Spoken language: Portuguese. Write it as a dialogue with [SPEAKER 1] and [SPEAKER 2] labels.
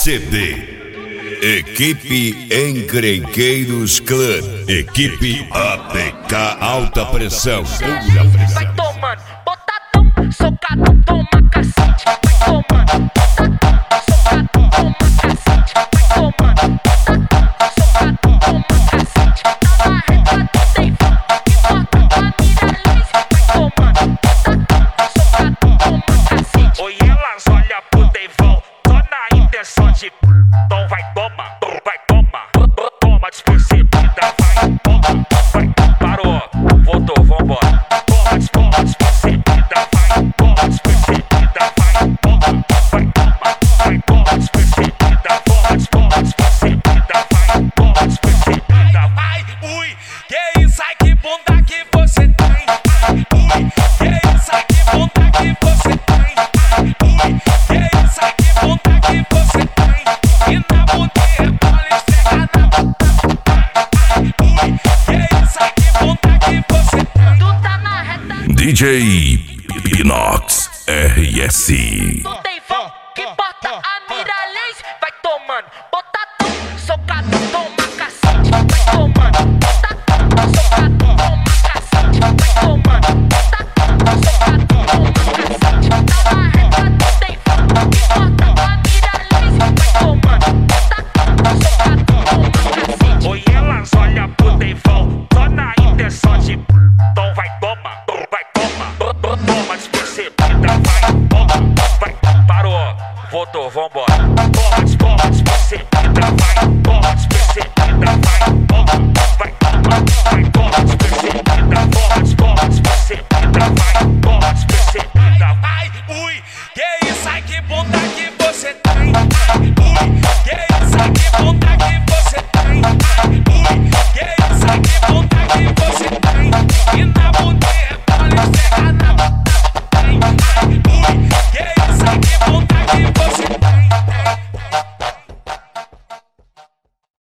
[SPEAKER 1] CD. Equipe Encrenqueiros Clã. Equipe APK Alta Pressão. Pura pressão.
[SPEAKER 2] Vai tomando, botadão, socadão, toma cacete. Vai tomando, botadão, socadão, toma cacete. Vai tomando, botadão, socadão, toma cacete. Na marreta do Deivão, que toca pra Miralins. Vai tomando, botadão, socadão, toma cacete.
[SPEAKER 3] Oi, elas olham pro Deivão, só na intenção de então vai tomar, toma despercebida, vai, toma, parou, voltou, vambora. Toma despercebida, vai, despercebida, vai, toma despercebida, toma despercebida, vai, despercebida, vai, ui, que isso, ai que bunda que você tem, ui, que isso, ai que bunda que você tem, ui, que isso, ai que bunda que você tem, e na bunda pode chegar na ui, que isso, ai que bunda que você tem.
[SPEAKER 2] Tu tá na reta
[SPEAKER 1] DJ Pinox RS.
[SPEAKER 2] do Deivão, que bota a Miralins. Vai tomando, botadão, socadão, toma cacete. Vai tomando, botadão, socadão, toma cacete. Vai tomando, botadão, socadão, toma cacete. Na marreta do Deivão, que bota a Miralins. Vai tomando, botadão, socadão, toma cacete.
[SPEAKER 3] Oi, elas olham pro Deivão, só na intenção de então vai tomar, toma despercebida, vai, parou, voltou, vambora. Toma despercebida, vai.